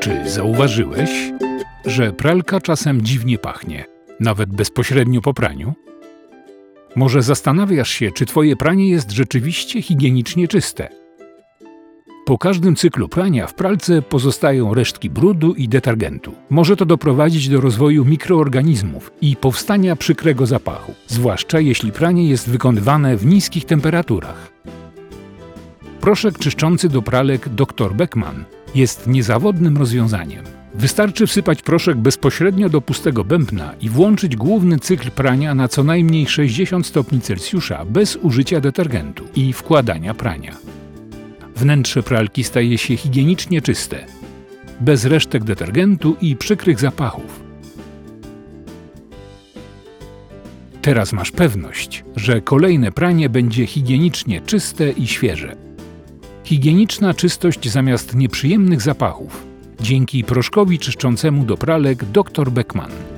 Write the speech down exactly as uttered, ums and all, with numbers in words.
Czy zauważyłeś, że pralka czasem dziwnie pachnie, nawet bezpośrednio po praniu? Może zastanawiasz się, czy twoje pranie jest rzeczywiście higienicznie czyste? Po każdym cyklu prania w pralce pozostają resztki brudu i detergentu. Może to doprowadzić do rozwoju mikroorganizmów i powstania przykrego zapachu, zwłaszcza jeśli pranie jest wykonywane w niskich temperaturach. Proszek czyszczący do pralek doktor Beckman jest niezawodnym rozwiązaniem. Wystarczy wsypać proszek bezpośrednio do pustego bębna i włączyć główny cykl prania na co najmniej sześćdziesiąt stopni Celsjusza bez użycia detergentu i wkładania prania. Wnętrze pralki staje się higienicznie czyste, bez resztek detergentu i przykrych zapachów. Teraz masz pewność, że kolejne pranie będzie higienicznie czyste i świeże. Higieniczna czystość zamiast nieprzyjemnych zapachów. Dzięki proszkowi czyszczącemu do pralek doktor Beckman.